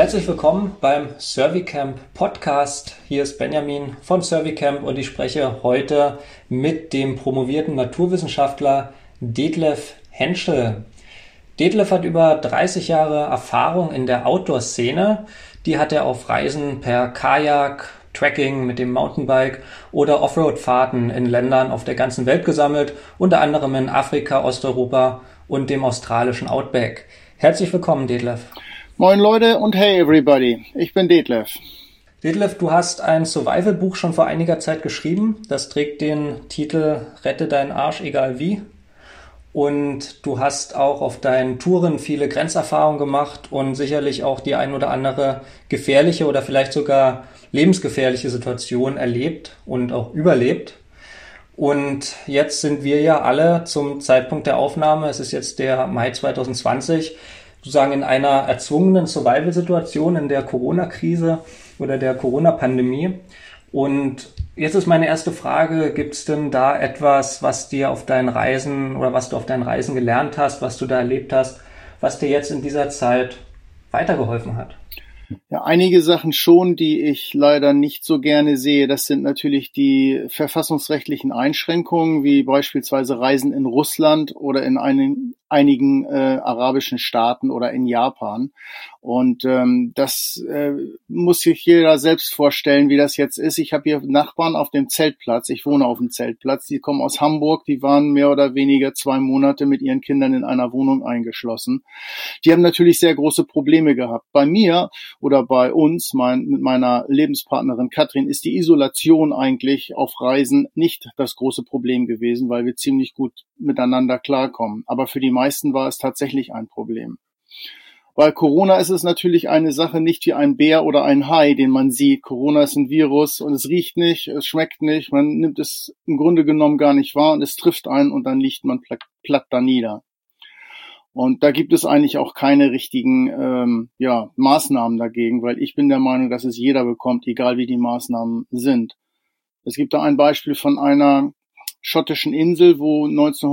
Herzlich willkommen beim Surveycamp Podcast. Hier ist Benjamin von Surveycamp und ich spreche heute mit dem promovierten Naturwissenschaftler Detlef Henschel. Detlef hat über 30 Jahre Erfahrung in der Outdoor-Szene. Die hat er auf Reisen per Kajak, Trekking mit dem Mountainbike oder Offroad-Fahrten in Ländern auf der ganzen Welt gesammelt, unter anderem in Afrika, Osteuropa und dem australischen Outback. Herzlich willkommen, Detlef. Moin Leute und hey everybody, ich bin Detlef. Detlef, du hast ein Survival-Buch schon vor einiger Zeit geschrieben. Das trägt den Titel Rette deinen Arsch, egal wie. Und du hast auch auf deinen Touren viele Grenzerfahrungen gemacht und sicherlich auch die ein oder andere gefährliche oder vielleicht sogar lebensgefährliche Situation erlebt und auch überlebt. Und jetzt sind wir ja alle zum Zeitpunkt der Aufnahme, es ist jetzt der Mai 2020, sozusagen in einer erzwungenen Survival-Situation in der Corona-Krise oder der Corona-Pandemie. Und jetzt ist meine erste Frage, gibt es denn da etwas, was dir auf deinen Reisen oder was du auf deinen Reisen gelernt hast, was du da erlebt hast, was dir jetzt in dieser Zeit weitergeholfen hat? Ja, einige Sachen schon, die ich leider nicht so gerne sehe. Das sind natürlich die verfassungsrechtlichen Einschränkungen, wie beispielsweise Reisen in Russland oder in einigen arabischen Staaten oder in Japan. Und das muss sich jeder selbst vorstellen, wie das jetzt ist. Ich habe hier Nachbarn auf dem Zeltplatz. Ich wohne auf dem Zeltplatz. Die kommen aus Hamburg. Die waren mehr oder weniger 2 Monate mit ihren Kindern in einer Wohnung eingeschlossen. Die haben natürlich sehr große Probleme gehabt. Bei mir oder bei uns, mit meiner Lebenspartnerin Katrin, ist die Isolation eigentlich auf Reisen nicht das große Problem gewesen, weil wir ziemlich gut miteinander klarkommen. Aber für die meisten war es tatsächlich ein Problem. Bei Corona ist es natürlich eine Sache, nicht wie ein Bär oder ein Hai, den man sieht. Corona ist ein Virus und es riecht nicht, es schmeckt nicht, man nimmt es im Grunde genommen gar nicht wahr und es trifft einen und dann liegt man platt da nieder. Und da gibt es eigentlich auch keine richtigen Maßnahmen dagegen, weil ich bin der Meinung, dass es jeder bekommt, egal wie die Maßnahmen sind. Es gibt da ein Beispiel von einer schottischen Insel, wo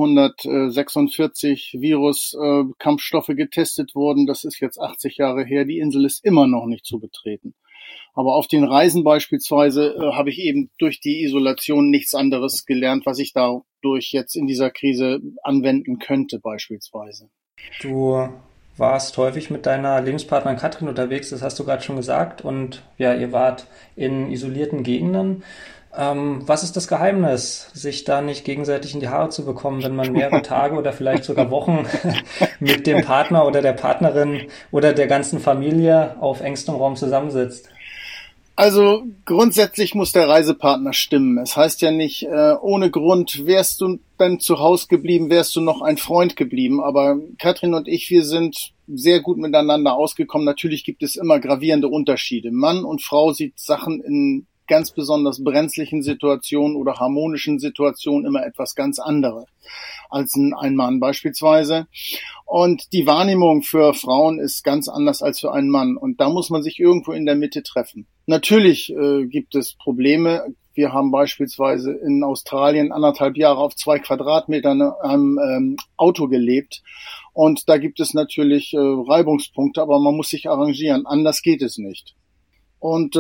1946 Virus-Kampfstoffe getestet wurden. Das ist jetzt 80 Jahre her. Die Insel ist immer noch nicht zu betreten. Aber auf den Reisen beispielsweise habe ich eben durch die Isolation nichts anderes gelernt, was ich dadurch jetzt in dieser Krise anwenden könnte beispielsweise. Du warst häufig mit deiner Lebenspartnerin Katrin unterwegs, das hast du gerade schon gesagt. Und ja, ihr wart in isolierten Gegenden. Was ist das Geheimnis, sich da nicht gegenseitig in die Haare zu bekommen, wenn man mehrere Tage oder vielleicht sogar Wochen mit dem Partner oder der Partnerin oder der ganzen Familie auf engstem Raum zusammensitzt? Also grundsätzlich muss der Reisepartner stimmen. Es heißt ja nicht, ohne Grund wärst du dann zu Hause geblieben, wärst du noch ein Freund geblieben. Aber Katrin und ich, wir sind sehr gut miteinander ausgekommen. Natürlich gibt es immer gravierende Unterschiede. Mann und Frau sieht Sachen in ganz besonders brenzlichen Situationen oder harmonischen Situationen immer etwas ganz anderes als ein Mann beispielsweise. Und die Wahrnehmung für Frauen ist ganz anders als für einen Mann. Und da muss man sich irgendwo in der Mitte treffen. Natürlich gibt es Probleme. Wir haben beispielsweise in Australien 1,5 Jahre auf 2 Quadratmetern in einem Auto gelebt. Und da gibt es natürlich Reibungspunkte, aber man muss sich arrangieren. Anders geht es nicht. Und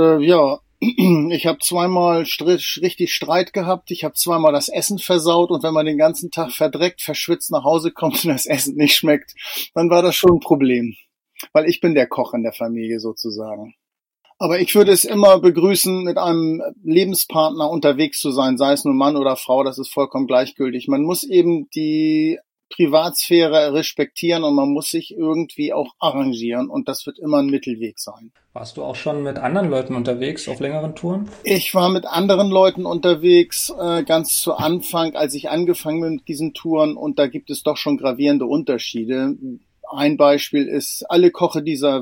ich habe zweimal richtig Streit gehabt. Ich habe zweimal das Essen versaut. Und wenn man den ganzen Tag verdreckt, verschwitzt nach Hause kommt und das Essen nicht schmeckt, dann war das schon ein Problem. Weil ich bin der Koch in der Familie sozusagen. Aber ich würde es immer begrüßen, mit einem Lebenspartner unterwegs zu sein, sei es nun Mann oder Frau, das ist vollkommen gleichgültig. Man muss eben die Privatsphäre respektieren und man muss sich irgendwie auch arrangieren und das wird immer ein Mittelweg sein. Warst du auch schon mit anderen Leuten unterwegs auf längeren Touren? Ich war mit anderen Leuten unterwegs, ganz zu Anfang, als ich angefangen bin mit diesen Touren und da gibt es doch schon gravierende Unterschiede. Ein Beispiel ist, alle Kocher dieser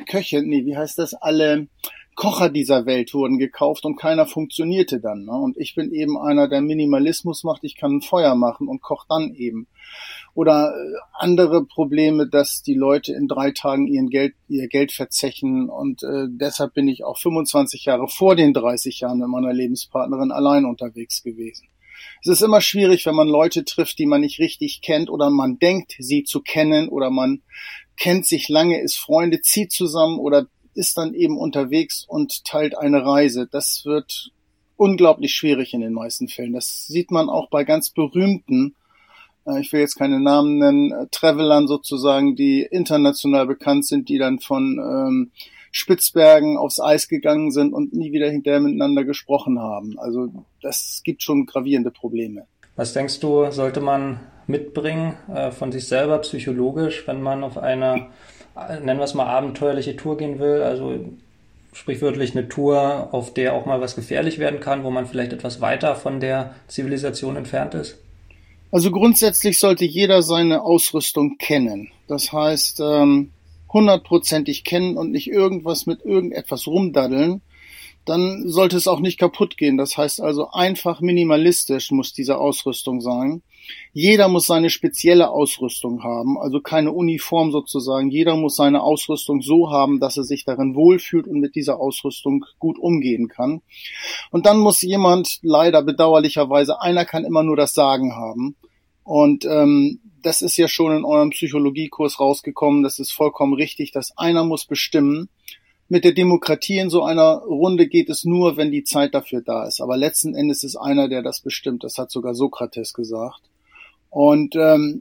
Welt wurden gekauft und keiner funktionierte dann. Ne? Und ich bin eben einer, der Minimalismus macht. Ich kann ein Feuer machen und koche dann eben. Oder andere Probleme, dass die Leute in 3 Tagen ihr Geld verzechen. Und deshalb bin ich auch 25 Jahre vor den 30 Jahren mit meiner Lebenspartnerin allein unterwegs gewesen. Es ist immer schwierig, wenn man Leute trifft, die man nicht richtig kennt oder man denkt, sie zu kennen oder man kennt sich lange, ist Freunde, zieht zusammen oder ist dann eben unterwegs und teilt eine Reise. Das wird unglaublich schwierig in den meisten Fällen. Das sieht man auch bei ganz berühmten, ich will jetzt keine Namen nennen, Travelern sozusagen, die international bekannt sind, die dann von Spitzbergen aufs Eis gegangen sind und nie wieder hinterher miteinander gesprochen haben. Also das gibt schon gravierende Probleme. Was denkst du, sollte man mitbringen von sich selber psychologisch, wenn man auf eine, nennen wir es mal, abenteuerliche Tour gehen will? Also sprichwörtlich eine Tour, auf der auch mal was gefährlich werden kann, wo man vielleicht etwas weiter von der Zivilisation entfernt ist? Also grundsätzlich sollte jeder seine Ausrüstung kennen. Das heißt, hundertprozentig kennen und nicht irgendwas mit irgendetwas rumdaddeln. Dann sollte es auch nicht kaputt gehen. Das heißt also einfach minimalistisch muss diese Ausrüstung sein. Jeder muss seine spezielle Ausrüstung haben, also keine Uniform sozusagen. Jeder muss seine Ausrüstung so haben, dass er sich darin wohlfühlt und mit dieser Ausrüstung gut umgehen kann. Und dann muss jemand, leider bedauerlicherweise, einer kann immer nur das Sagen haben. Und das ist ja schon in eurem Psychologiekurs rausgekommen. Das ist vollkommen richtig, dass einer muss bestimmen. Mit der Demokratie in so einer Runde geht es nur, wenn die Zeit dafür da ist. Aber letzten Endes ist einer, der das bestimmt. Das hat sogar Sokrates gesagt. Und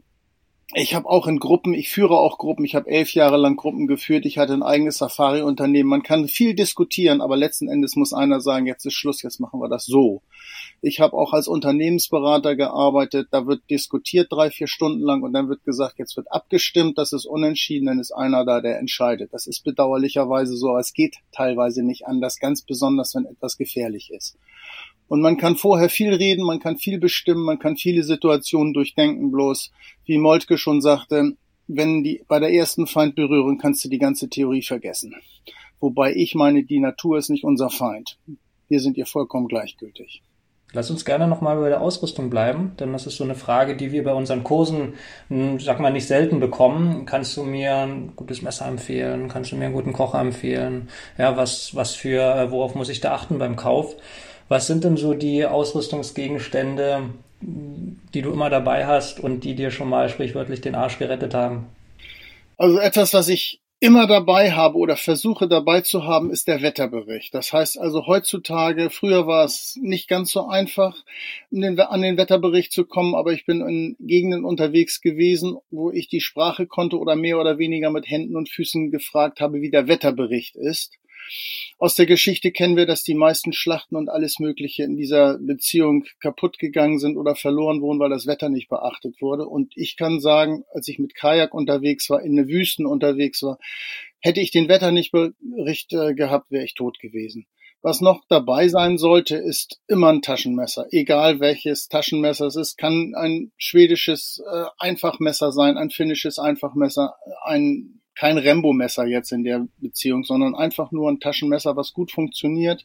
ich habe auch in Gruppen, ich führe auch Gruppen, ich habe 11 Jahre lang Gruppen geführt, ich hatte ein eigenes Safari-Unternehmen. Man kann viel diskutieren, aber letzten Endes muss einer sagen, jetzt ist Schluss, jetzt machen wir das so. Ich habe auch als Unternehmensberater gearbeitet, da wird diskutiert 3-4 Stunden lang und dann wird gesagt, jetzt wird abgestimmt, das ist unentschieden, dann ist einer da, der entscheidet. Das ist bedauerlicherweise so, aber es geht teilweise nicht anders, ganz besonders, wenn etwas gefährlich ist. Und man kann vorher viel reden, man kann viel bestimmen, man kann viele Situationen durchdenken, bloß, wie Moltke schon sagte, wenn bei der ersten Feindberührung kannst du die ganze Theorie vergessen. Wobei ich meine, die Natur ist nicht unser Feind. Wir sind ihr vollkommen gleichgültig. Lass uns gerne nochmal bei der Ausrüstung bleiben, denn das ist so eine Frage, die wir bei unseren Kursen, sag mal, nicht selten bekommen. Kannst du mir ein gutes Messer empfehlen? Kannst du mir einen guten Kocher empfehlen? Ja, worauf muss ich da achten beim Kauf? Was sind denn so die Ausrüstungsgegenstände, die du immer dabei hast und die dir schon mal sprichwörtlich den Arsch gerettet haben? Also etwas, was ich immer dabei habe oder versuche dabei zu haben, ist der Wetterbericht. Das heißt also heutzutage, früher war es nicht ganz so einfach, an den Wetterbericht zu kommen, aber ich bin in Gegenden unterwegs gewesen, wo ich die Sprache konnte oder mehr oder weniger mit Händen und Füßen gefragt habe, wie der Wetterbericht ist. Aus der Geschichte kennen wir, dass die meisten Schlachten und alles Mögliche in dieser Beziehung kaputt gegangen sind oder verloren wurden, weil das Wetter nicht beachtet wurde. Und ich kann sagen, als ich mit Kajak unterwegs war, in den Wüsten unterwegs war, hätte ich den Wetter nicht Bericht gehabt, wäre ich tot gewesen. Was noch dabei sein sollte, ist immer ein Taschenmesser. Egal welches Taschenmesser es ist, kann ein schwedisches Einfachmesser sein, ein finnisches Einfachmesser, kein Rambo-Messer jetzt in der Beziehung, sondern einfach nur ein Taschenmesser, was gut funktioniert.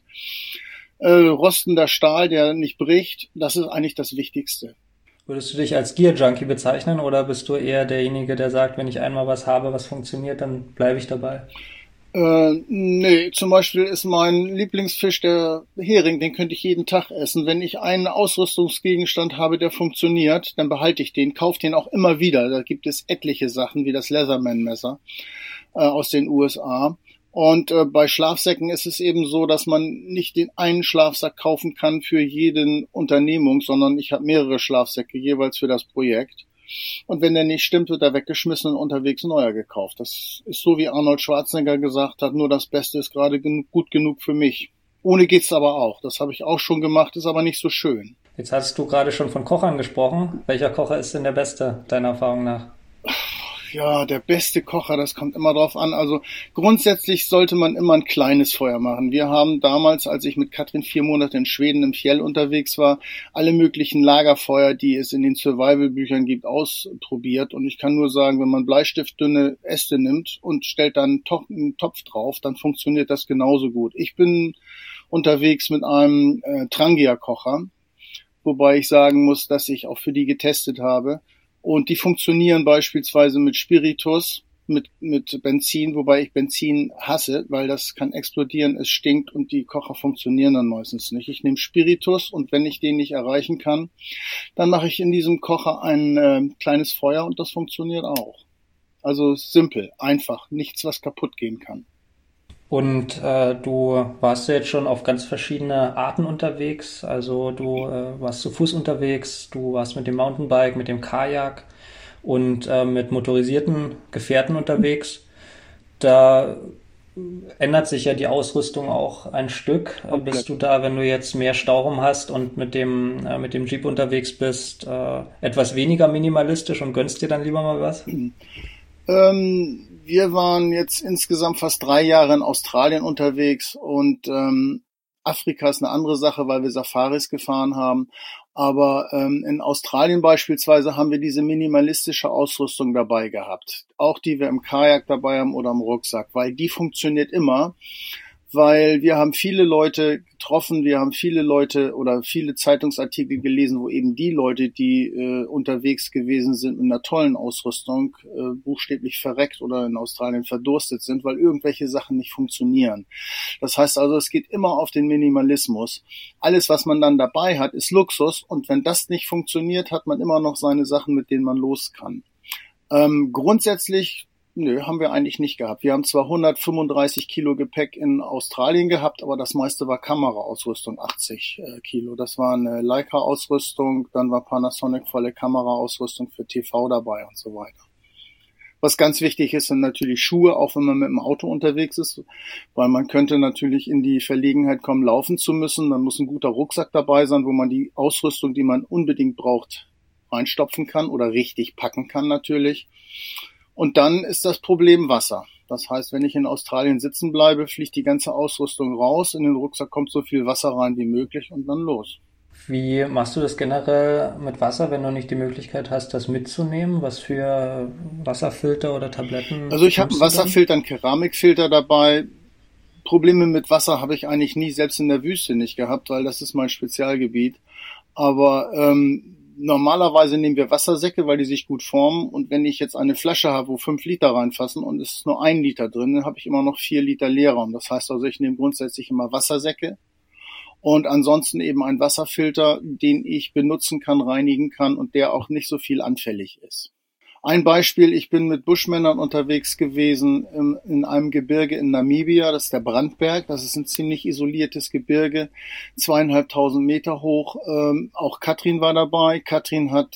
Rostender Stahl, der nicht bricht, das ist eigentlich das Wichtigste. Würdest du dich als Gear-Junkie bezeichnen oder bist du eher derjenige, der sagt, wenn ich einmal was habe, was funktioniert, dann bleibe ich dabei? Nee, zum Beispiel ist mein Lieblingsfisch der Hering, den könnte ich jeden Tag essen. Wenn ich einen Ausrüstungsgegenstand habe, der funktioniert, dann behalte ich den, kaufe den auch immer wieder. Da gibt es etliche Sachen, wie das Leatherman-Messer aus den USA. Und bei Schlafsäcken ist es eben so, dass man nicht den einen Schlafsack kaufen kann für jeden Unternehmung, sondern ich habe mehrere Schlafsäcke jeweils für das Projekt. Und wenn der nicht stimmt, wird er weggeschmissen und unterwegs neuer gekauft. Das ist so, wie Arnold Schwarzenegger gesagt hat, nur das Beste ist gerade gut genug für mich. Ohne geht's aber auch. Das habe ich auch schon gemacht, ist aber nicht so schön. Jetzt hast du gerade schon von Kochern gesprochen. Welcher Kocher ist denn der beste, deiner Erfahrung nach? Ja, der beste Kocher, das kommt immer drauf an. Also grundsätzlich sollte man immer ein kleines Feuer machen. Wir haben damals, als ich mit Katrin 4 Monate in Schweden im Fjell unterwegs war, alle möglichen Lagerfeuer, die es in den Survival-Büchern gibt, ausprobiert. Und ich kann nur sagen, wenn man bleistiftdünne Äste nimmt und stellt dann einen Topf drauf, dann funktioniert das genauso gut. Ich bin unterwegs mit einem Trangia-Kocher, wobei ich sagen muss, dass ich auch für die getestet habe. Und die funktionieren beispielsweise mit Spiritus, mit Benzin, wobei ich Benzin hasse, weil das kann explodieren, es stinkt und die Kocher funktionieren dann meistens nicht. Ich nehme Spiritus und wenn ich den nicht erreichen kann, dann mache ich in diesem Kocher ein kleines Feuer und das funktioniert auch. Also simpel, einfach, nichts, was kaputt gehen kann. Und du warst ja jetzt schon auf ganz verschiedene Arten unterwegs. Also du warst zu Fuß unterwegs, du warst mit dem Mountainbike, mit dem Kajak und mit motorisierten Gefährten unterwegs. Da ändert sich ja die Ausrüstung auch ein Stück. Bist du da, wenn du jetzt mehr Stauraum hast und mit dem Jeep unterwegs bist, etwas weniger minimalistisch und gönnst dir dann lieber mal was? Wir waren jetzt insgesamt fast 3 Jahre in Australien unterwegs und Afrika ist eine andere Sache, weil wir Safaris gefahren haben. Aber in Australien beispielsweise haben wir diese minimalistische Ausrüstung dabei gehabt. Auch die wir im Kajak dabei haben oder im Rucksack, weil die funktioniert immer. Weil wir haben viele Leute getroffen, wir haben viele Leute oder viele Zeitungsartikel gelesen, wo eben die Leute, die unterwegs gewesen sind mit einer tollen Ausrüstung, buchstäblich verreckt oder in Australien verdurstet sind, weil irgendwelche Sachen nicht funktionieren. Das heißt also, es geht immer auf den Minimalismus. Alles, was man dann dabei hat, ist Luxus und wenn das nicht funktioniert, hat man immer noch seine Sachen, mit denen man los kann. Grundsätzlich haben wir eigentlich nicht gehabt. Wir haben zwar 135 Kilo Gepäck in Australien gehabt, aber das meiste war Kameraausrüstung, 80 Kilo. Das war eine Leica-Ausrüstung, dann war Panasonic volle Kameraausrüstung für TV dabei und so weiter. Was ganz wichtig ist, sind natürlich Schuhe, auch wenn man mit dem Auto unterwegs ist, weil man könnte natürlich in die Verlegenheit kommen, laufen zu müssen. Dann muss ein guter Rucksack dabei sein, wo man die Ausrüstung, die man unbedingt braucht, reinstopfen kann oder richtig packen kann natürlich. Und dann ist das Problem Wasser. Das heißt, wenn ich in Australien sitzen bleibe, fliegt die ganze Ausrüstung raus, in den Rucksack kommt so viel Wasser rein wie möglich und dann los. Wie machst du das generell mit Wasser, wenn du nicht die Möglichkeit hast, das mitzunehmen? Was für Wasserfilter oder Tabletten? Also ich habe einen Wasserfilter, einen Keramikfilter dabei. Probleme mit Wasser habe ich eigentlich nie, selbst in der Wüste nicht gehabt, weil das ist mein Spezialgebiet. Aber normalerweise nehmen wir Wassersäcke, weil die sich gut formen. Und wenn ich jetzt eine Flasche habe, wo 5 Liter reinfassen und es ist nur 1 Liter drin, dann habe ich immer noch 4 Liter Leerraum. Das heißt also, ich nehme grundsätzlich immer Wassersäcke und ansonsten eben einen Wasserfilter, den ich benutzen kann, reinigen kann und der auch nicht so viel anfällig ist. Ein Beispiel, ich bin mit Buschmännern unterwegs gewesen in einem Gebirge in Namibia, das ist der Brandberg, das ist ein ziemlich isoliertes Gebirge, 2.500 Meter hoch. Auch Katrin war dabei. Katrin hat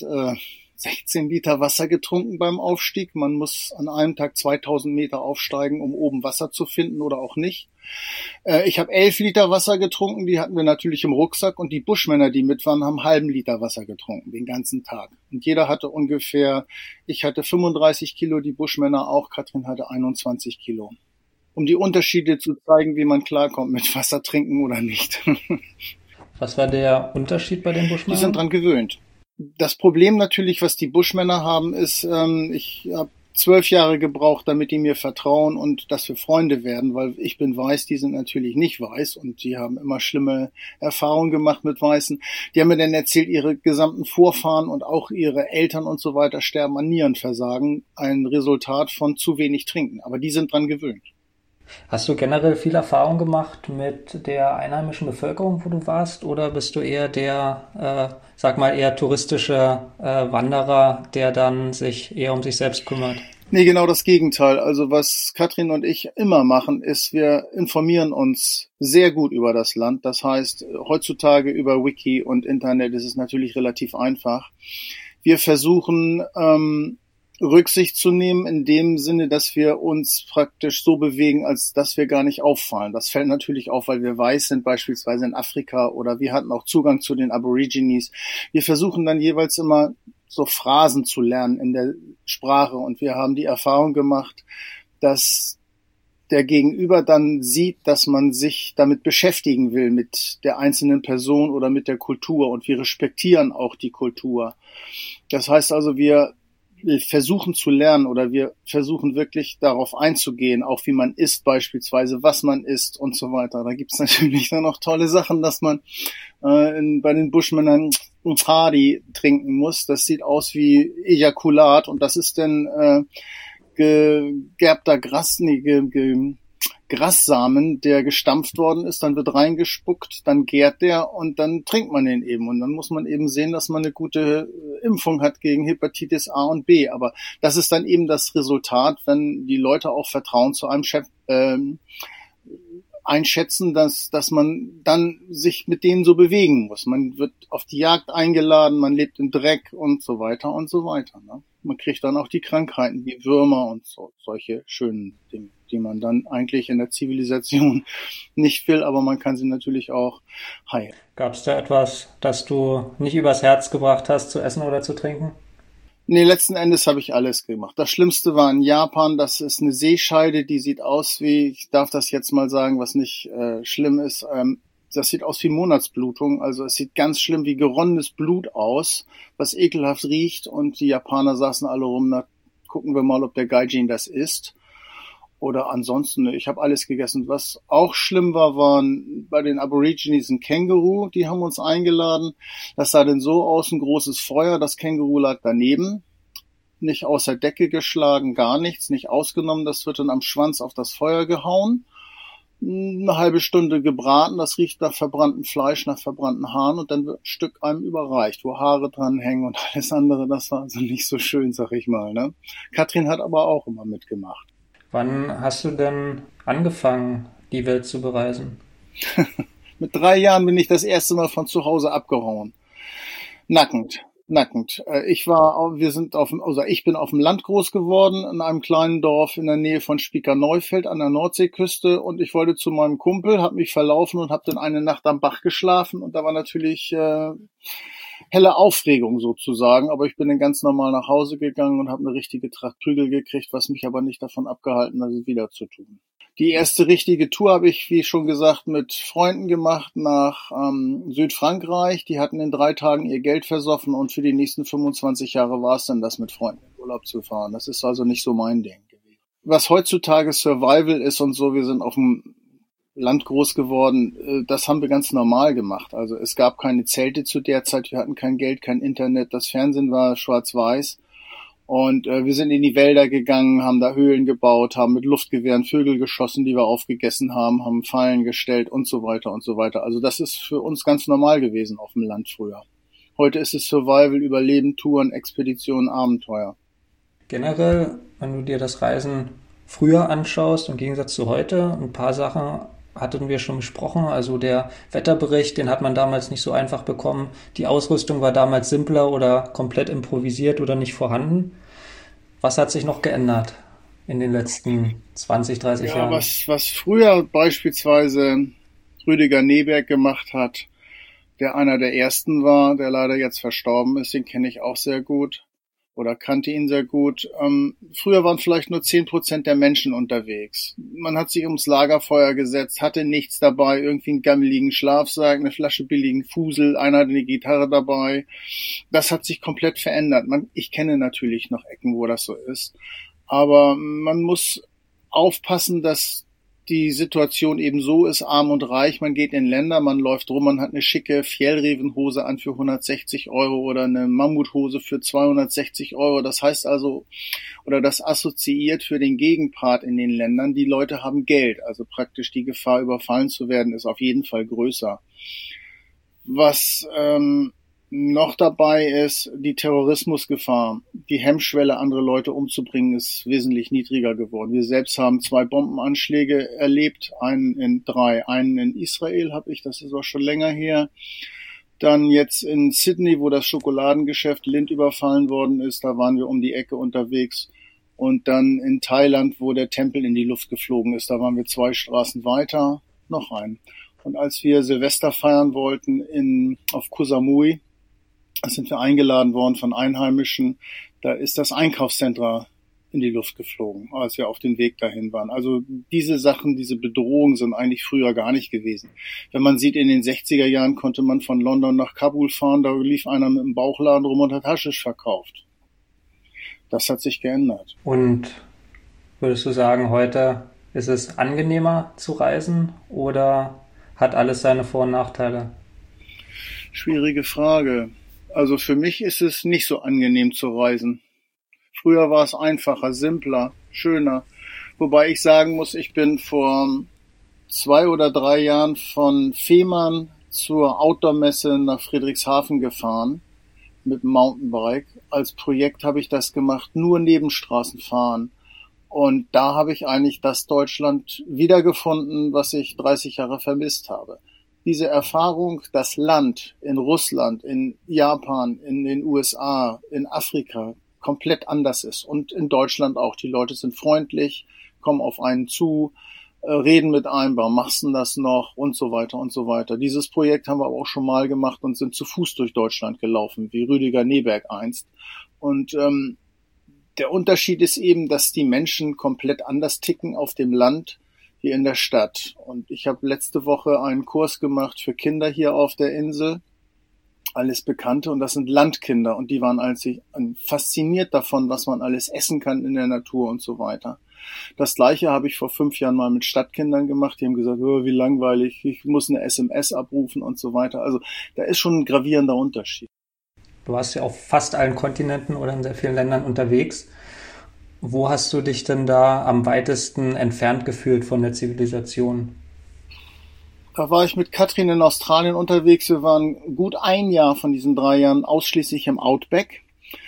16 Liter Wasser getrunken beim Aufstieg. Man muss an einem Tag 2.000 Meter aufsteigen, um oben Wasser zu finden oder auch nicht. Ich habe 11 Liter Wasser getrunken, die hatten wir natürlich im Rucksack und die Buschmänner, die mit waren, haben 0,5 Liter Wasser getrunken, den ganzen Tag. Und jeder hatte ungefähr, ich hatte 35 Kilo, die Buschmänner auch, Katrin hatte 21 Kilo. Um die Unterschiede zu zeigen, wie man klarkommt mit Wasser trinken oder nicht. Was war der Unterschied bei den Buschmännern? Die sind dran gewöhnt. Das Problem natürlich, was die Buschmänner haben, ist, ich habe 12 Jahre gebraucht, damit die mir vertrauen und dass wir Freunde werden, weil ich bin weiß, die sind natürlich nicht weiß und die haben immer schlimme Erfahrungen gemacht mit Weißen. Die haben mir dann erzählt, ihre gesamten Vorfahren und auch ihre Eltern und so weiter sterben an Nierenversagen, ein Resultat von zu wenig Trinken. Aber die sind dran gewöhnt. Hast du generell viel Erfahrung gemacht mit der einheimischen Bevölkerung, wo du warst, oder bist du eher der, eher touristische Wanderer, der dann sich eher um sich selbst kümmert? Nee, genau das Gegenteil. Also was Katrin und ich immer machen, ist, wir informieren uns sehr gut über das Land. Das heißt, heutzutage über Wiki und Internet ist es natürlich relativ einfach. Wir versuchen, Rücksicht zu nehmen in dem Sinne, dass wir uns praktisch so bewegen, als dass wir gar nicht auffallen. Das fällt natürlich auf, weil wir weiß sind, beispielsweise in Afrika, oder wir hatten auch Zugang zu den Aborigines. Wir versuchen dann jeweils immer so Phrasen zu lernen in der Sprache und wir haben die Erfahrung gemacht, dass der Gegenüber dann sieht, dass man sich damit beschäftigen will, mit der einzelnen Person oder mit der Kultur, und wir respektieren auch die Kultur. Das heißt also, wir versuchen zu lernen oder wir versuchen wirklich darauf einzugehen, auch wie man isst beispielsweise, was man isst und so weiter. Da gibt's natürlich dann noch tolle Sachen, dass man bei den Buschmännern Hardy trinken muss. Das sieht aus wie Ejakulat und das ist dann gegerbter Grassamen, der gestampft worden ist, dann wird reingespuckt, dann gärt der und dann trinkt man den eben. Und dann muss man eben sehen, dass man eine gute Impfung hat gegen Hepatitis A und B. Aber das ist dann eben das Resultat, wenn die Leute auch Vertrauen zu einem einschätzen, dass man dann sich mit denen so bewegen muss. Man wird auf die Jagd eingeladen, man lebt im Dreck und so weiter und so weiter. Ne? Man kriegt dann auch die Krankheiten wie Würmer und so, solche schönen Dinge, die man dann eigentlich in der Zivilisation nicht will, aber man kann sie natürlich auch heilen. Gab es da etwas, das du nicht übers Herz gebracht hast, zu essen oder zu trinken? Nee, letzten Endes habe ich alles gemacht. Das Schlimmste war in Japan, das ist eine Seescheide, die sieht aus wie, ich darf das jetzt mal sagen, was nicht schlimm ist, das sieht aus wie Monatsblutung, also es sieht ganz schlimm wie geronnenes Blut aus, was ekelhaft riecht und die Japaner saßen alle rum, na, gucken wir mal, ob der Gaijin das isst. Oder ansonsten, ich habe alles gegessen. Was auch schlimm war, waren bei den Aborigines ein Känguru, die haben uns eingeladen. Das sah denn so aus, ein großes Feuer, das Känguru lag daneben, nicht aus der Decke geschlagen, gar nichts, nicht ausgenommen, das wird dann am Schwanz auf das Feuer gehauen. Eine halbe Stunde gebraten, das riecht nach verbranntem Fleisch, nach verbrannten Haaren und dann wird ein Stück einem überreicht, wo Haare dran hängen und alles andere, das war also nicht so schön, sag ich mal. Ne? Katrin hat aber auch immer mitgemacht. Wann hast du denn angefangen, die Welt zu bereisen? Mit 3 Jahren bin ich das erste Mal von zu Hause abgehauen. Nackend. Ich bin auf dem Land groß geworden, in einem kleinen Dorf in der Nähe von Spieker-Neufeld an der Nordseeküste und ich wollte zu meinem Kumpel, habe mich verlaufen und habe dann eine Nacht am Bach geschlafen und da war natürlich helle Aufregung sozusagen, aber ich bin dann ganz normal nach Hause gegangen und habe eine richtige Tracht Prügel gekriegt, was mich aber nicht davon abgehalten hat, es wieder zu tun. Die erste richtige Tour habe ich, wie schon gesagt, mit Freunden gemacht nach Südfrankreich. Die hatten in 3 Tagen ihr Geld versoffen und für die nächsten 25 Jahre war es dann, das mit Freunden in Urlaub zu fahren. Das ist also nicht so mein Ding gewesen. Was heutzutage Survival ist und so, wir sind auf dem Land groß geworden, das haben wir ganz normal gemacht. Also es gab keine Zelte zu der Zeit, wir hatten kein Geld, kein Internet, das Fernsehen war schwarz-weiß und wir sind in die Wälder gegangen, haben da Höhlen gebaut, haben mit Luftgewehren Vögel geschossen, die wir aufgegessen haben, haben Fallen gestellt und so weiter und so weiter. Also das ist für uns ganz normal gewesen auf dem Land früher. Heute ist es Survival, Überleben, Touren, Expeditionen, Abenteuer. Generell, wenn du dir das Reisen früher anschaust, im Gegensatz zu heute, ein paar Sachen hatten wir schon besprochen. Also der Wetterbericht, den hat man damals nicht so einfach bekommen. Die Ausrüstung war damals simpler oder komplett improvisiert oder nicht vorhanden. Was hat sich noch geändert in den letzten 20, 30 Jahren? Was früher beispielsweise Rüdiger Neberg gemacht hat, der einer der ersten war, der leider jetzt verstorben ist, den kenne ich auch sehr gut oder kannte ihn sehr gut. Früher waren vielleicht nur 10% der Menschen unterwegs. Man hat sich ums Lagerfeuer gesetzt, hatte nichts dabei, irgendwie einen gammeligen Schlafsack, eine Flasche billigen Fusel, einer hatte eine Gitarre dabei. Das hat sich komplett verändert. Ich kenne natürlich noch Ecken, wo das so ist, aber man muss aufpassen, dass die Situation eben so ist, arm und reich, man geht in Länder, man läuft rum, man hat eine schicke Fjellrevenhose an für 160 Euro oder eine Mammuthose für 260 Euro. Das heißt also, oder das assoziiert für den Gegenpart in den Ländern, die Leute haben Geld, also praktisch die Gefahr, überfallen zu werden, ist auf jeden Fall größer. Was noch dabei ist, die Terrorismusgefahr. Die Hemmschwelle, andere Leute umzubringen, ist wesentlich niedriger geworden. Wir selbst haben 2 Bombenanschläge erlebt, einen in Israel habe ich, das ist auch schon länger her. Dann jetzt in Sydney, wo das Schokoladengeschäft Lindt überfallen worden ist, da waren wir um die Ecke unterwegs. Und dann in Thailand, wo der Tempel in die Luft geflogen ist, da waren wir 2 Straßen weiter, noch einen. Und als wir Silvester feiern wollten auf Koh Samui, da sind wir eingeladen worden von Einheimischen. Da ist das Einkaufszentrum in die Luft geflogen, als wir auf dem Weg dahin waren. Also diese Sachen, diese Bedrohungen sind eigentlich früher gar nicht gewesen. Wenn man sieht, in den 60er Jahren konnte man von London nach Kabul fahren, da lief einer mit dem Bauchladen rum und hat Haschisch verkauft. Das hat sich geändert. Und würdest du sagen, heute ist es angenehmer zu reisen oder hat alles seine Vor- und Nachteile? Schwierige Frage. Also für mich ist es nicht so angenehm zu reisen. Früher war es einfacher, simpler, schöner. Wobei ich sagen muss, ich bin vor 2 oder 3 Jahren von Fehmarn zur Outdoor-Messe nach Friedrichshafen gefahren mit dem Mountainbike. Als Projekt habe ich das gemacht, nur Nebenstraßen fahren. Und da habe ich eigentlich das Deutschland wiedergefunden, was ich 30 Jahre vermisst habe. Diese Erfahrung, das Land in Russland, in Japan, in den USA, in Afrika komplett anders ist. Und in Deutschland auch. Die Leute sind freundlich, kommen auf einen zu, reden mit einem, warum machst du das noch und so weiter und so weiter. Dieses Projekt haben wir aber auch schon mal gemacht und sind zu Fuß durch Deutschland gelaufen, wie Rüdiger Neberg einst. Und der Unterschied ist eben, dass die Menschen komplett anders ticken auf dem Land wie in der Stadt. Und ich habe letzte Woche einen Kurs gemacht für Kinder hier auf der Insel, alles Bekannte, und das sind Landkinder. Und die waren fasziniert davon, was man alles essen kann in der Natur und so weiter. Das Gleiche habe ich vor 5 Jahren mal mit Stadtkindern gemacht. Die haben gesagt, oh, wie langweilig, ich muss eine SMS abrufen und so weiter. Also da ist schon ein gravierender Unterschied. Du warst ja auf fast allen Kontinenten oder in sehr vielen Ländern unterwegs. Wo hast du dich denn da am weitesten entfernt gefühlt von der Zivilisation? Da war ich mit Katrin in Australien unterwegs. Wir waren gut 1 Jahr von diesen 3 Jahren ausschließlich im Outback.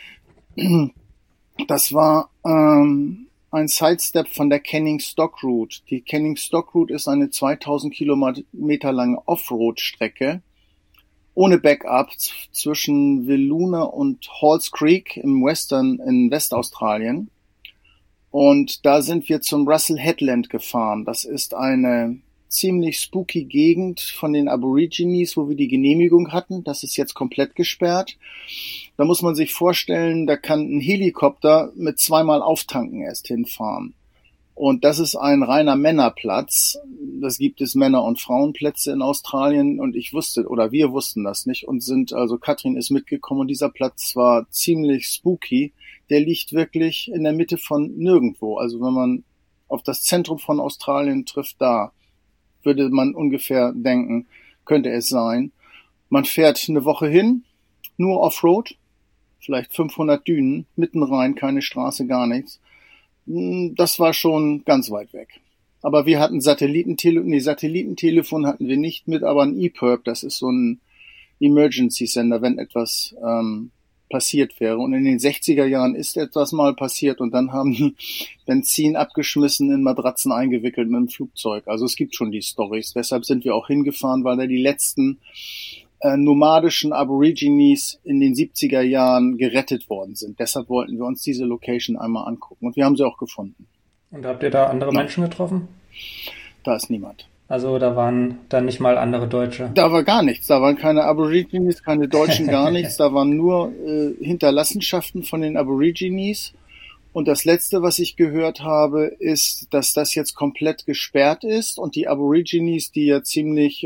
Das war ein Sidestep von der Canning Stock Route. Die Canning Stock Route ist eine 2000 Kilometer lange Offroad-Strecke ohne Backup zwischen Wiluna und Halls Creek in Westaustralien. Und da sind wir zum Russell Headland gefahren. Das ist eine ziemlich spooky Gegend von den Aborigines, wo wir die Genehmigung hatten. Das ist jetzt komplett gesperrt. Da muss man sich vorstellen, da kann ein Helikopter mit 2-mal Auftanken erst hinfahren. Und das ist ein reiner Männerplatz. Das gibt es Männer- und Frauenplätze in Australien. Und wir wussten das nicht Katrin ist mitgekommen und dieser Platz war ziemlich spooky. Der liegt wirklich in der Mitte von nirgendwo. Also wenn man auf das Zentrum von Australien trifft, da würde man ungefähr denken, könnte es sein. Man fährt eine Woche hin, nur Offroad, vielleicht 500 Dünen, mitten rein, keine Straße, gar nichts. Das war schon ganz weit weg. Aber wir hatten Satellitentelefon hatten wir nicht mit, aber ein EPIRB, das ist so ein Emergency-Sender, wenn etwas passiert wäre. Und in den 60er Jahren ist etwas mal passiert und dann haben die Benzin abgeschmissen, in Matratzen eingewickelt mit dem Flugzeug. Also es gibt schon die Storys. Deshalb sind wir auch hingefahren, weil da die letzten nomadischen Aborigines in den 70er Jahren gerettet worden sind. Deshalb wollten wir uns diese Location einmal angucken. Und wir haben sie auch gefunden. Und habt ihr da andere Menschen getroffen? Da ist niemand. Also da waren dann nicht mal andere Deutsche? Da war gar nichts. Da waren keine Aborigines, keine Deutschen, gar nichts. Da waren nur Hinterlassenschaften von den Aborigines. Und das Letzte, was ich gehört habe, ist, dass das jetzt komplett gesperrt ist und die Aborigines, die ja ziemlich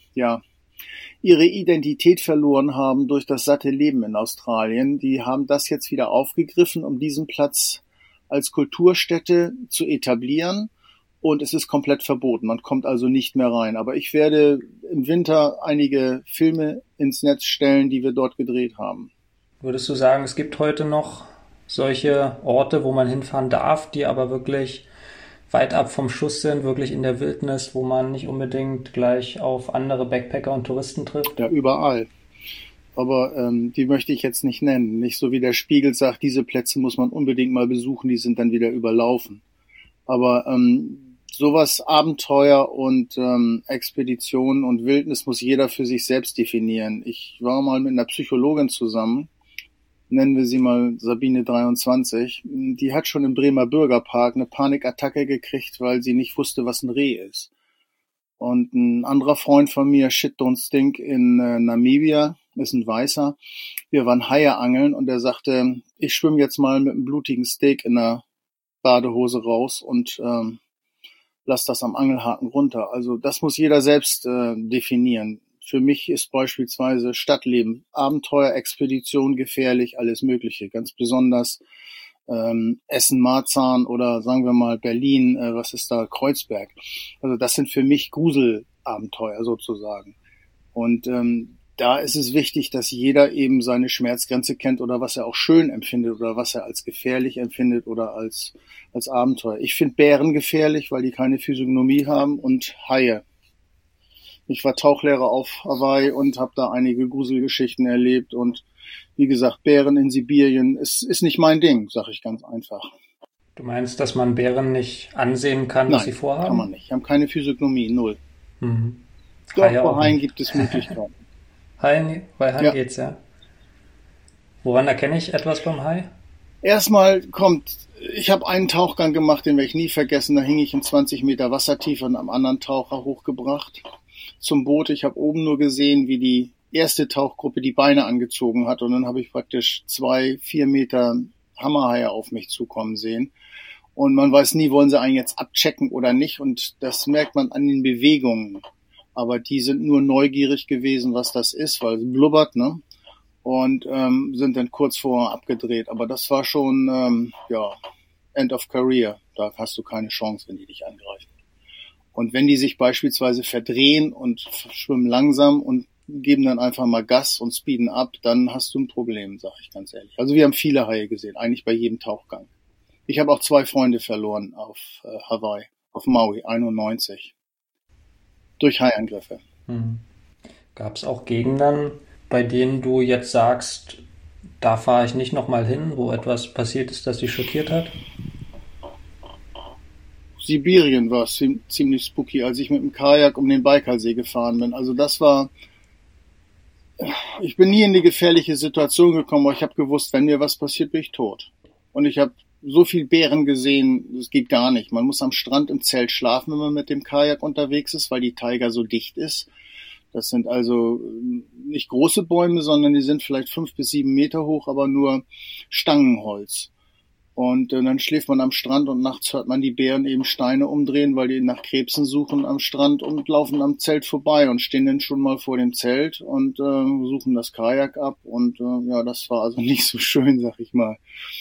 ihre Identität verloren haben durch das satte Leben in Australien, die haben das jetzt wieder aufgegriffen, um diesen Platz als Kulturstätte zu etablieren. Und es ist komplett verboten. Man kommt also nicht mehr rein. Aber ich werde im Winter einige Filme ins Netz stellen, die wir dort gedreht haben. Würdest du sagen, es gibt heute noch solche Orte, wo man hinfahren darf, die aber wirklich weit ab vom Schuss sind, wirklich in der Wildnis, wo man nicht unbedingt gleich auf andere Backpacker und Touristen trifft? Ja, überall. Aber die möchte ich jetzt nicht nennen. Nicht so wie der Spiegel sagt, diese Plätze muss man unbedingt mal besuchen, die sind dann wieder überlaufen. Aber sowas Abenteuer und Expedition und Wildnis muss jeder für sich selbst definieren. Ich war mal mit einer Psychologin zusammen, nennen wir sie mal Sabine 23. Die hat schon im Bremer Bürgerpark eine Panikattacke gekriegt, weil sie nicht wusste, was ein Reh ist. Und ein anderer Freund von mir, Shit Don't Stink in Namibia, ist ein Weißer. Wir waren Haie angeln und er sagte, ich schwimme jetzt mal mit einem blutigen Steak in der Badehose raus und lass das am Angelhaken runter. Also das muss jeder selbst definieren. Für mich ist beispielsweise Stadtleben, Abenteuer, Expedition gefährlich, alles Mögliche. Ganz besonders Essen-Marzahn oder sagen wir mal Berlin, was ist da, Kreuzberg. Also das sind für mich Gruselabenteuer sozusagen. Und da ist es wichtig, dass jeder eben seine Schmerzgrenze kennt oder was er auch schön empfindet oder was er als gefährlich empfindet oder als Abenteuer. Ich finde Bären gefährlich, weil die keine Physiognomie haben und Haie. Ich war Tauchlehrer auf Hawaii und habe da einige Gruselgeschichten erlebt und wie gesagt, Bären in Sibirien ist nicht mein Ding, sag ich ganz einfach. Du meinst, dass man Bären nicht ansehen kann, was sie Nein, kann man vorhaben? nicht. Haben keine Physiognomie, null. Mhm. Doch, Haie bei auch Haien nicht. gibt es Möglichkeiten. Bei Haien Ja, geht's, ja. Woran erkenne ich etwas beim Hai? erstmal kommt, ich habe einen Tauchgang gemacht, den werde ich nie vergessen. Da hing ich in 20 Meter Wassertiefe und am anderen Taucher hochgebracht zum Boot. Ich habe oben nur gesehen, wie die erste Tauchgruppe die Beine angezogen hat. Und dann habe ich praktisch 2, 4 Meter Hammerhaie auf mich zukommen sehen. Und man weiß nie, wollen sie einen jetzt abchecken oder nicht. Und das merkt man an den Bewegungen. Aber die sind nur neugierig gewesen, was das ist, weil es blubbert, ne? Und sind dann kurz vorher abgedreht. Aber das war schon, ja, End of Career. Da hast du keine Chance, wenn die dich angreifen. Und wenn die sich beispielsweise verdrehen und schwimmen langsam und geben dann einfach mal Gas und speeden ab, dann hast du ein Problem, sage ich ganz ehrlich. Also wir haben viele Haie gesehen, eigentlich bei jedem Tauchgang. Ich habe auch 2 Freunde verloren auf Hawaii, auf Maui, 91, durch Haiangriffe. Mhm. Gab es auch Gegenden, bei denen du jetzt sagst, da fahre ich nicht nochmal hin, wo etwas passiert ist, das dich schockiert hat? Sibirien war ziemlich spooky, als ich mit dem Kajak um den Baikalsee gefahren bin. Also das war, ich bin nie in eine gefährliche Situation gekommen, aber ich habe gewusst, wenn mir was passiert, bin ich tot. Und ich habe so viel Bären gesehen, das geht gar nicht. Man muss am Strand im Zelt schlafen, wenn man mit dem Kajak unterwegs ist, weil die Taiga so dicht ist. Das sind also nicht große Bäume, sondern die sind vielleicht 5 bis 7 Meter hoch, aber nur Stangenholz. Und dann schläft man am Strand und nachts hört man die Bären eben Steine umdrehen, weil die nach Krebsen suchen am Strand und laufen am Zelt vorbei und stehen dann schon mal vor dem Zelt und suchen das Kajak ab. Und ja, das war also nicht so schön, sag ich mal.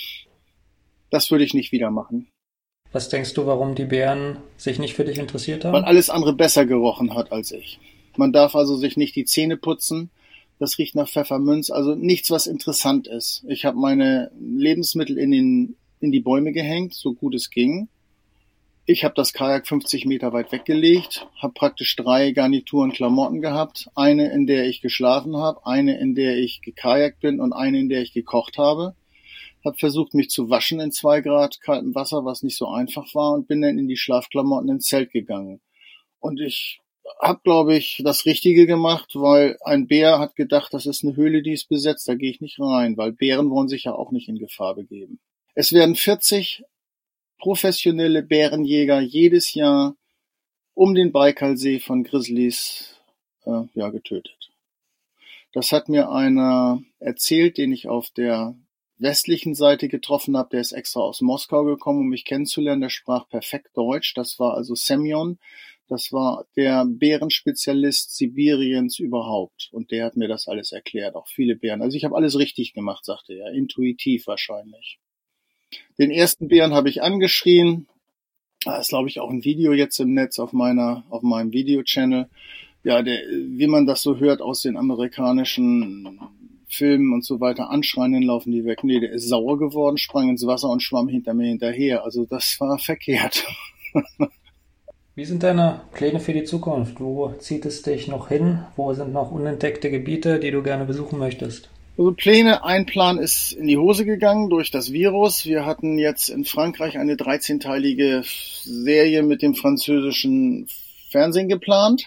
Das würde ich nicht wieder machen. Was denkst du, warum die Bären sich nicht für dich interessiert Weil haben? alles andere besser gerochen hat als ich. Man darf also sich nicht die Zähne putzen. Das riecht nach Pfefferminz, also nichts, was interessant ist. Ich habe meine Lebensmittel in die Bäume gehängt, so gut es ging. Ich habe das Kajak 50 Meter weit weggelegt, habe praktisch 3 Garnituren Klamotten gehabt. Eine, in der ich geschlafen habe, eine, in der ich gekajakt bin und eine, in der ich gekocht habe. Habe versucht, mich zu waschen in 2 Grad kaltem Wasser, was nicht so einfach war, und bin dann in die Schlafklamotten ins Zelt gegangen. Und ich habe, glaube ich, das Richtige gemacht, weil ein Bär hat gedacht, das ist eine Höhle, die ist besetzt, da gehe ich nicht rein, weil Bären wollen sich ja auch nicht in Gefahr begeben. Es werden 40 professionelle Bärenjäger jedes Jahr um den Baikalsee von Grizzlies ja, getötet. Das hat mir einer erzählt, den ich auf der westlichen Seite getroffen habe. Der ist extra aus Moskau gekommen, um mich kennenzulernen. Der sprach perfekt Deutsch. Das war also Semyon. Das war der Bärenspezialist Sibiriens überhaupt. Und der hat mir das alles erklärt, auch viele Bären. Also ich habe alles richtig gemacht, sagte er. Intuitiv wahrscheinlich. Den ersten Bären habe ich angeschrien. Da ist, glaube ich, auch ein Video jetzt im Netz auf meinem Video-Channel. Ja, wie man das so hört aus den amerikanischen Filmen und so weiter, anschreien, dann laufen die weg. Nee, der ist sauer geworden, sprang ins Wasser und schwamm hinter mir hinterher. Also das war verkehrt. Wie sind deine Pläne für die Zukunft? Wo zieht es dich noch hin? Wo sind noch unentdeckte Gebiete, die du gerne besuchen möchtest? Also ein Plan ist in die Hose gegangen durch das Virus. Wir hatten jetzt in Frankreich eine 13-teilige Serie mit dem französischen Fernsehen geplant.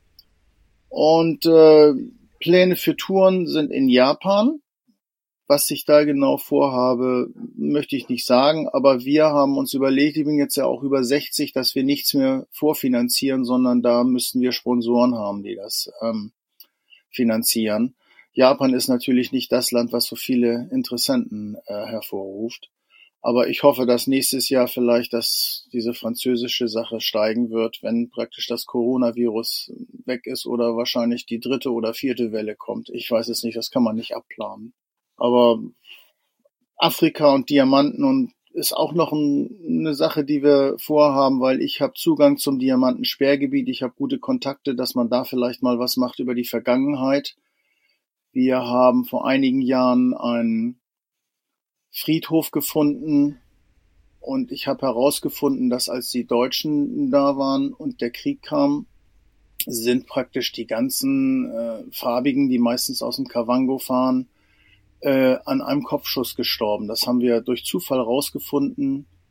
Und Pläne für Touren sind in Japan. Was ich da genau vorhabe, möchte ich nicht sagen, aber wir haben uns überlegt, ich bin jetzt ja auch über 60, dass wir nichts mehr vorfinanzieren, sondern da müssten wir Sponsoren haben, die das finanzieren. Japan ist natürlich nicht das Land, was so viele Interessenten hervorruft. Aber ich hoffe, dass nächstes Jahr vielleicht diese französische Sache steigen wird, wenn praktisch das Coronavirus weg ist oder wahrscheinlich die 3. oder 4. Welle kommt. Ich weiß es nicht, das kann man nicht abplanen. Aber Afrika und Diamanten und ist auch noch eine Sache, die wir vorhaben, weil ich habe Zugang zum Diamantensperrgebiet. Ich habe gute Kontakte, dass man da vielleicht mal was macht über die Vergangenheit. Wir haben vor einigen Jahren einen Friedhof gefunden und ich habe herausgefunden, dass als die Deutschen da waren und der Krieg kam, sind praktisch die ganzen Farbigen, die meistens aus dem Kavango fahren, an einem Kopfschuss gestorben. Das haben wir durch Zufall rausgefunden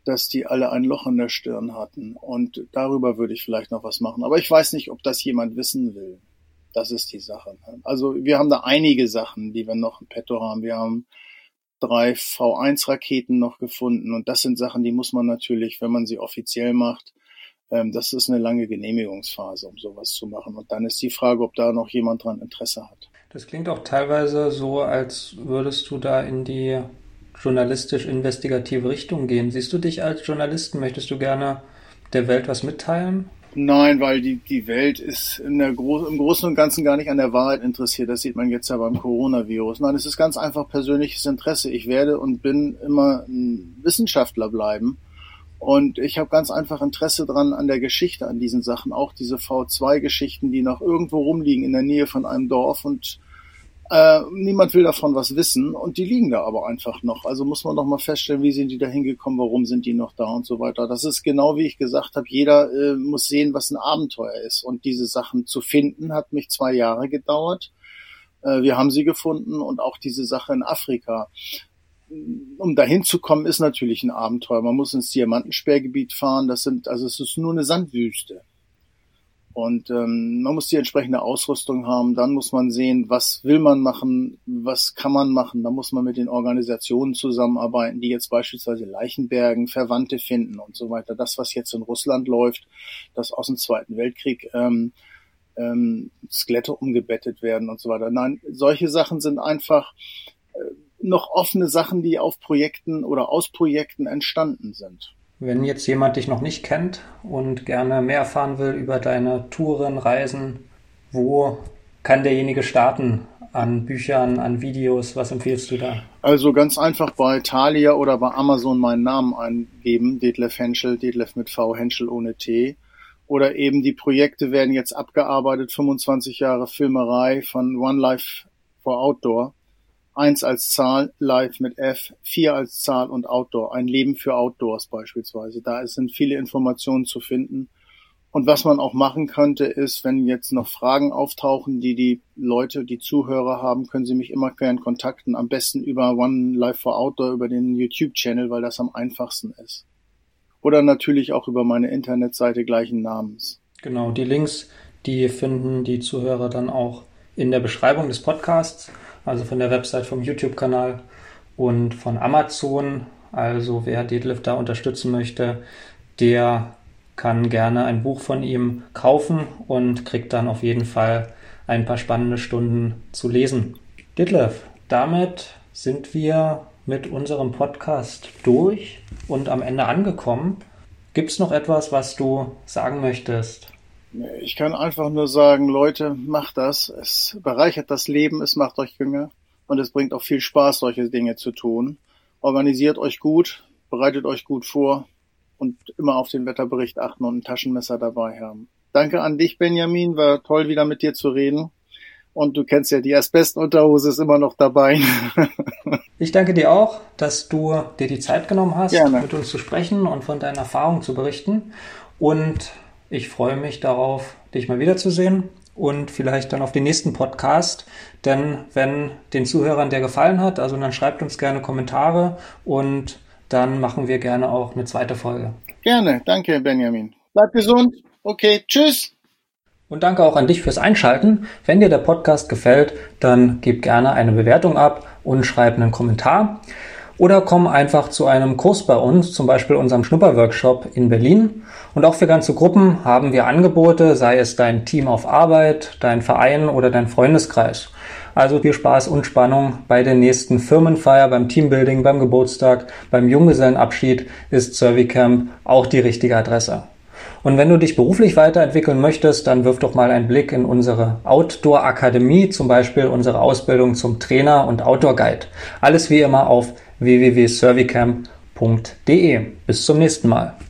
dass die alle ein Loch in der Stirn hatten. Und darüber würde ich vielleicht noch was machen. Aber ich weiß nicht, ob das jemand wissen will. Das ist die Sache. Also wir haben da einige Sachen, die wir noch im Petto haben. Wir haben 3 V1-Raketen noch gefunden. Und das sind Sachen, die muss man natürlich, wenn man sie offiziell macht, das ist eine lange Genehmigungsphase, um sowas zu machen. Und dann ist die Frage, ob da noch jemand dran Interesse hat. Das klingt auch teilweise so, als würdest du da in die journalistisch-investigative Richtung gehen. Siehst du dich als Journalisten? Möchtest du gerne der Welt was mitteilen? Nein, weil die Welt ist im Großen und Ganzen gar nicht an der Wahrheit interessiert. Das sieht man jetzt ja beim Coronavirus. Nein, es ist ganz einfach persönliches Interesse. Ich werde und bin immer ein Wissenschaftler bleiben. Und ich habe ganz einfach Interesse dran an der Geschichte, an diesen Sachen. Auch diese V2-Geschichten, die noch irgendwo rumliegen in der Nähe von einem Dorf und niemand will davon was wissen und die liegen da aber einfach noch. Also muss man noch mal feststellen, wie sind die da hingekommen, warum sind die noch da und so weiter. Das ist genau wie ich gesagt habe, jeder muss sehen, was ein Abenteuer ist. Und diese Sachen zu finden, hat mich 2 Jahre gedauert. Wir haben sie gefunden und auch diese Sache in Afrika. Um dahin zu kommen, ist natürlich ein Abenteuer. Man muss ins Diamantensperrgebiet fahren. Es ist nur eine Sandwüste. Und man muss die entsprechende Ausrüstung haben. Dann muss man sehen, was will man machen, was kann man machen. Da muss man mit den Organisationen zusammenarbeiten, die jetzt beispielsweise Leichen bergen, Verwandte finden und so weiter. Das, was jetzt in Russland läuft, das aus dem Zweiten Weltkrieg Skelette umgebettet werden und so weiter. Nein, solche Sachen sind einfach noch offene Sachen, die auf Projekten oder aus Projekten entstanden sind. Wenn jetzt jemand dich noch nicht kennt und gerne mehr erfahren will über deine Touren, Reisen, wo kann derjenige starten? An Büchern, an Videos, was empfiehlst du da? Also ganz einfach bei Thalia oder bei Amazon meinen Namen eingeben, Detlef Henschel, Detlef mit V, Henschel ohne T. Oder eben die Projekte werden jetzt abgearbeitet, 25 Jahre Filmerei von One Life for Outdoor. 1 als Zahl, Live mit F, 4 als Zahl und Outdoor. Ein Leben für Outdoors beispielsweise. Da sind viele Informationen zu finden. Und was man auch machen könnte, ist, wenn jetzt noch Fragen auftauchen, die Leute, die Zuhörer haben, können sie mich immer gern kontakten. Am besten über One Life for Outdoor, über den YouTube-Channel, weil das am einfachsten ist. Oder natürlich auch über meine Internetseite gleichen Namens. Genau, die Links, die finden die Zuhörer dann auch in der Beschreibung des Podcasts. Also von der Website, vom YouTube-Kanal und von Amazon. Also wer Detlef da unterstützen möchte, der kann gerne ein Buch von ihm kaufen und kriegt dann auf jeden Fall ein paar spannende Stunden zu lesen. Detlef, damit sind wir mit unserem Podcast durch und am Ende angekommen. Gibt es noch etwas, was du sagen möchtest? Ich kann einfach nur sagen, Leute, macht das. Es bereichert das Leben, es macht euch jünger und es bringt auch viel Spaß, solche Dinge zu tun. Organisiert euch gut, bereitet euch gut vor und immer auf den Wetterbericht achten und ein Taschenmesser dabei haben. Danke an dich, Benjamin, war toll, wieder mit dir zu reden. Und du kennst ja, die Asbestunterhose ist immer noch dabei. Ich danke dir auch, dass du dir die Zeit genommen hast, Gerne. Mit uns zu sprechen und von deinen Erfahrungen zu berichten. Und ich freue mich darauf, dich mal wiederzusehen und vielleicht dann auf den nächsten Podcast. Denn wenn den Zuhörern der gefallen hat, also dann schreibt uns gerne Kommentare und dann machen wir gerne auch eine zweite Folge. Gerne, danke Benjamin. Bleib gesund. Okay, tschüss. Und danke auch an dich fürs Einschalten. Wenn dir der Podcast gefällt, dann gib gerne eine Bewertung ab und schreib einen Kommentar. Oder komm einfach zu einem Kurs bei uns, zum Beispiel unserem Schnupperworkshop in Berlin. Und auch für ganze Gruppen haben wir Angebote, sei es dein Team auf Arbeit, dein Verein oder dein Freundeskreis. Also viel Spaß und Spannung bei der nächsten Firmenfeier, beim Teambuilding, beim Geburtstag, beim Junggesellenabschied ist Servicamp auch die richtige Adresse. Und wenn du dich beruflich weiterentwickeln möchtest, dann wirf doch mal einen Blick in unsere Outdoor-Akademie, zum Beispiel unsere Ausbildung zum Trainer und Outdoor-Guide. Alles wie immer auf www.servicamp.de. Bis zum nächsten Mal.